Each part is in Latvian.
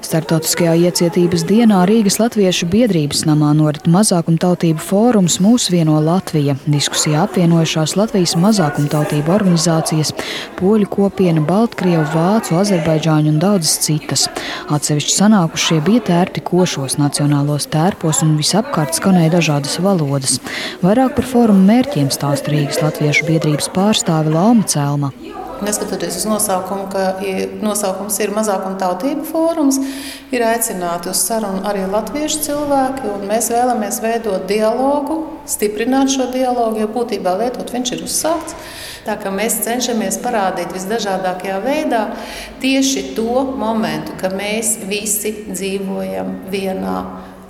Startautiskajā iecietības dienā Rīgas Latviešu biedrības namā norit mazākumtautību fórums Mūs vieno Latvija. Diskusijā apvienojušās Latvijas mazākumtautību organizācijas, poļu kopiena, baltkrievu, vācu, azerbaidžāņu un daudzas citas. Atsevišķi sanākušie bija tērpti košos nacionālos tērpos un visapkārt skanēja dažādas valodas. Vairāk par fórumu mērķiem stāsta Rīgas Latviešu biedrības pārstāve Lauma Celma. Neskatoties uz nosaukumu, ka nosaukums ir mazākumtautību fórums, ir aicināti uz sarunu arī latviešu cilvēki, un mēs vēlamies veidot dialogu, stiprināt šo dialogu, jo būtībā lietot viņš ir uzsākts. Tā kā mēs cenšamies parādīt visdažādākajā veidā tieši to momentu, ka mēs visi dzīvojam vienā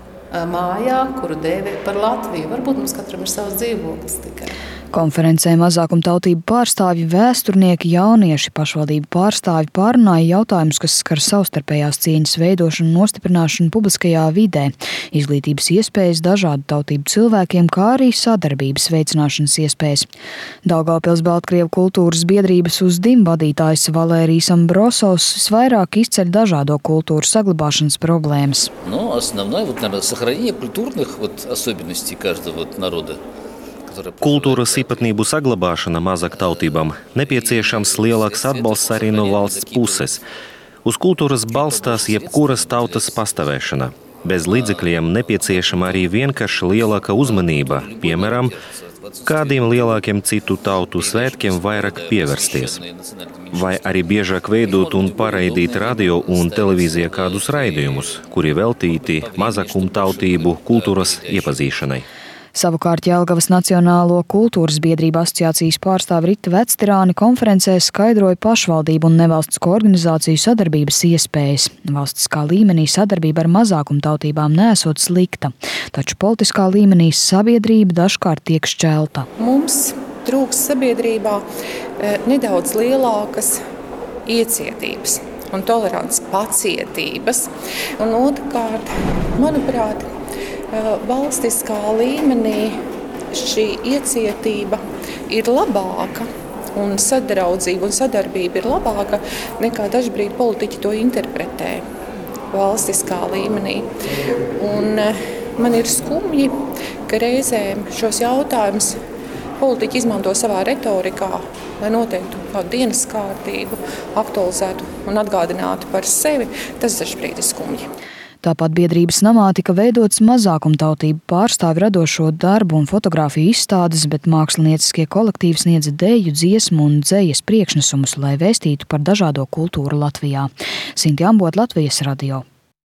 mājā, kuru dēvē par Latviju. Varbūt mums katram ir savs dzīvoklis tikai. Konferencē mazākumtautību pārstāvji, vēsturnieki, jaunieši, pašvaldību pārstāvji pārunāja jautājumus, kas skar savstarpējās cieņas veidošanu un nostiprināšanu publiskajā vidē, izglītības iespējas dažādu tautību cilvēkiem, kā arī sadarbības veicināšanas iespējas. Daugavpils Baltkrievu kultūras biedrības Uzdim vadītājs Valērijas Ambrosovs visvairāk izceļ dažādo kultūru saglabāšanas problēmas. Основное, наверное, сохранение культурных особенностей каждого народа. Kultūras īpatnību saglabāšana mazāktautībām nepieciešams lielāks atbalsts arī no valsts puses. Uz kultūras balstās jebkuras tautas pastāvēšana. Bez līdzekļiem nepieciešama arī vienkārši lielāka uzmanība, piemēram, kādiem lielākiem citu tautu svētkiem vairāk pievērsties. Vai arī biežāk veidot un paraidīt radio un televīzijā kādus raidījumus, kuri veltīti mazākumtautību kultūras iepazīšanai. Savukārt Jelgavas Nacionālo kultūras biedrību asociācijas pārstāve Rita Vectirāne konferencē skaidroja pašvaldību un nevalstisko organizāciju sadarbības iespējas. Valstiskā līmenī sadarbība ar mazākumtautībām neesot slikta, taču politiskā līmenī sabiedrība dažkārt tiek šķelta. Mums trūks sabiedrībā nedaudz lielākas iecietības un tolerants pacietības. Un otrkārt, manuprāt, valstiskā līmenī šī iecietība ir labāka un sadraudzība un sadarbība ir labāka nekā dažbrīd politiķi to interpretē valstiskā līmenī. Un man ir skumji, ka reizēm šos jautājumus politiķi izmanto savā retorikā, lai noteiktu kādu dienas kārtību, aktualizētu un atgādinātu par sevi. Tas dažbrīd ir skumji. Tāpat biedrības namā tika veidots mazākumtautību pārstāvi radošo darbu un fotogrāfiju izstādes, bet mākslinieciskie kolektīvi sniedza deju, dziesmu un dzejas priekšnesumus, lai vēstītu par dažādo kultūru Latvijā. Sinti Ambot, Latvijas radio.